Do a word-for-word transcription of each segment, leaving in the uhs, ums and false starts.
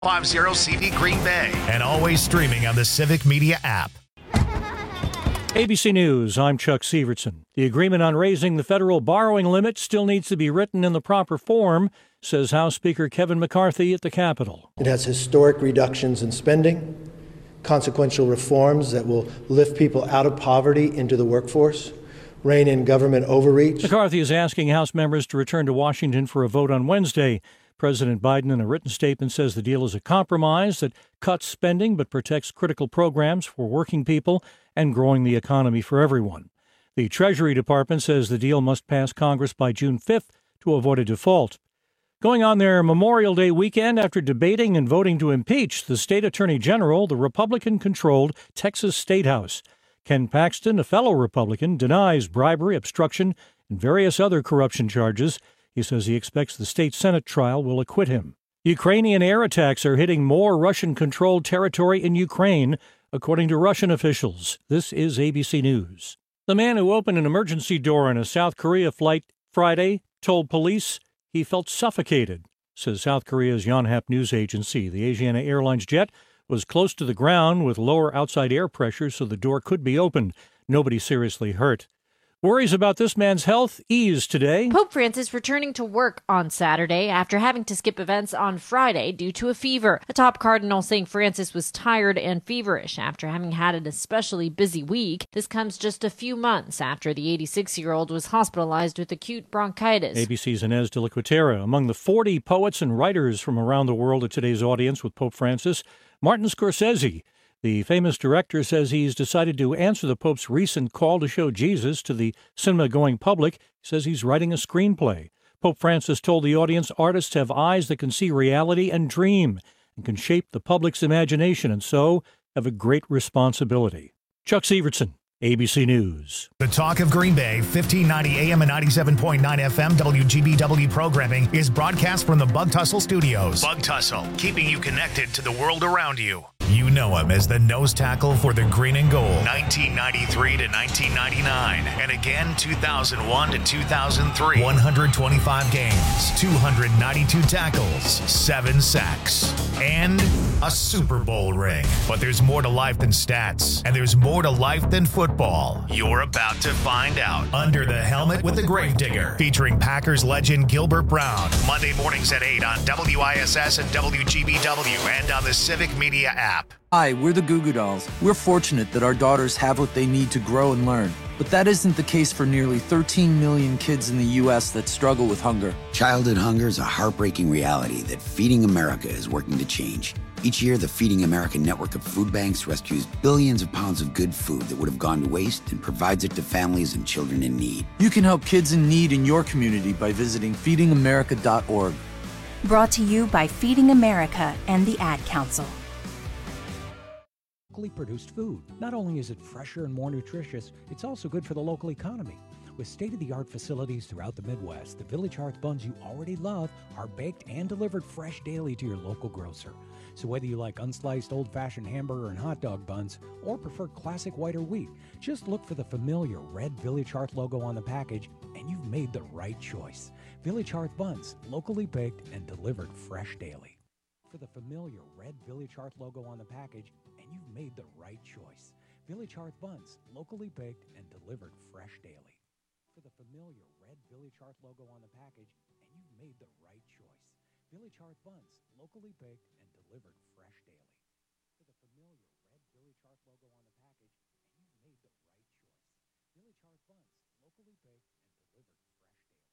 fifty C D Green Bay. And always streaming on the Civic Media app. A B C News, I'm Chuck Severson. The agreement on raising the federal borrowing limit still needs to be written in the proper form, says House Speaker Kevin McCarthy at the Capitol. It has historic reductions in spending, consequential reforms that will lift people out of poverty into the workforce, rein in government overreach. McCarthy is asking House members to return to Washington for a vote on Wednesday. President Biden, in a written statement, says the deal is a compromise that cuts spending but protects critical programs for working people and growing the economy for everyone. The Treasury Department says the deal must pass Congress by June fifth to avoid a default. Going on their Memorial Day weekend, after debating and voting to impeach the state attorney general, the Republican-controlled Texas State House. Ken Paxton, a fellow Republican, denies bribery, obstruction, and various other corruption charges. He says he expects the state Senate trial will acquit him. Ukrainian air attacks are hitting more Russian-controlled territory in Ukraine, according to Russian officials. This is A B C News. The man who opened an emergency door on a South Korea flight Friday told police he felt suffocated, says South Korea's Yonhap news agency. The Asiana Airlines jet was close to the ground with lower outside air pressure, so the door could be opened. Nobody seriously hurt. Worries about this man's health eased today. Pope Francis returning to work on Saturday after having to skip events on Friday due to a fever. A top cardinal saying Francis was tired and feverish after having had an especially busy week. This comes just a few months after the eighty-six-year-old was hospitalized with acute bronchitis. A B C's Inez de la Cuetera. Among the forty poets and writers from around the world at today's audience with Pope Francis, Martin Scorsese. The famous director says he's decided to answer the Pope's recent call to show Jesus to the cinema-going public. He says he's writing a screenplay. Pope Francis told the audience artists have eyes that can see reality and dream and can shape the public's imagination, and so have a great responsibility. Chuck Severson, A B C News. The Talk of Green Bay, fifteen ninety A M and ninety-seven point nine F M W G B W programming is broadcast from the Bug Tussle Studios. Bug Tussle, keeping you connected to the world around you. You know him as the nose tackle for the Green and Gold, nineteen ninety-three to nineteen ninety-nine, and again two thousand one to two thousand three. one hundred twenty-five games, two hundred ninety-two tackles, seven sacks, and a Super Bowl ring. But there's more to life than stats, and there's more to life than football. You're about to find out. Under the Helmet with the Gravedigger, featuring Packers legend Gilbert Brown. Monday mornings at eight on W I S S and W G B W and on the Civic Media app. Hi, we're the Goo Goo Dolls. We're fortunate that our daughters have what they need to grow and learn. But that isn't the case for nearly thirteen million kids in the U S that struggle with hunger. Childhood hunger is a heartbreaking reality that Feeding America is working to change. Each year, the Feeding America network of food banks rescues billions of pounds of good food that would have gone to waste and provides it to families and children in need. You can help kids in need in your community by visiting feeding america dot org. Brought to you by Feeding America and the Ad Council. Locally produced food. Not only is it fresher and more nutritious, it's also good for the local economy. With state-of-the-art facilities throughout the Midwest, the Village Hearth buns you already love are baked and delivered fresh daily to your local grocer. So whether you like unsliced old-fashioned hamburger and hot dog buns or prefer classic white or wheat, just look for the familiar red Village Hearth logo on the package and you've made the right choice. Village Hearth buns, locally baked and delivered fresh daily. For the familiar red Village Hearth logo on the package, and you've made the right choice. Village Hearth buns, locally baked and delivered fresh daily. For the familiar red Village Hearth logo on the package, and you've made the right choice. Village Hearth buns, locally baked and delivered fresh daily. For the familiar red Village Hearth logo on the package, and you've made the right choice. Village Hearth buns, locally baked and delivered fresh daily.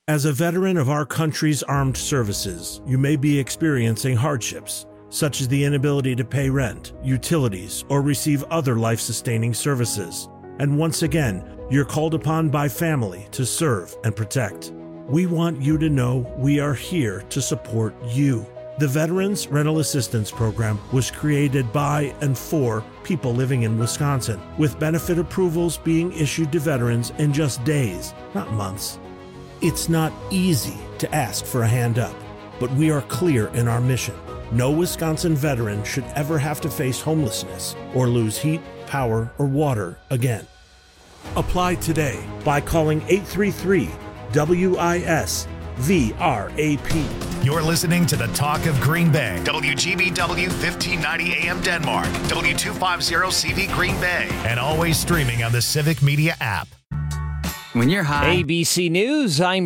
As a veteran of our country's armed services, you may be experiencing hardships, such as the inability to pay rent, utilities, or receive other life-sustaining services. And once again, you're called upon by family to serve and protect. We want you to know we are here to support you. The Veterans Rental Assistance Program was created by and for people living in Wisconsin, with benefit approvals being issued to veterans in just days, not months. It's not easy to ask for a hand up, but we are clear in our mission. No Wisconsin veteran should ever have to face homelessness or lose heat, power, or water again. Apply today by calling eight three three W I S V R A P. You're listening to the Talk of Green Bay. W G B W fifteen ninety A M Denmark. W two fifty C V Green Bay. And always streaming on the Civic Media app. When you're high. A B C News, I'm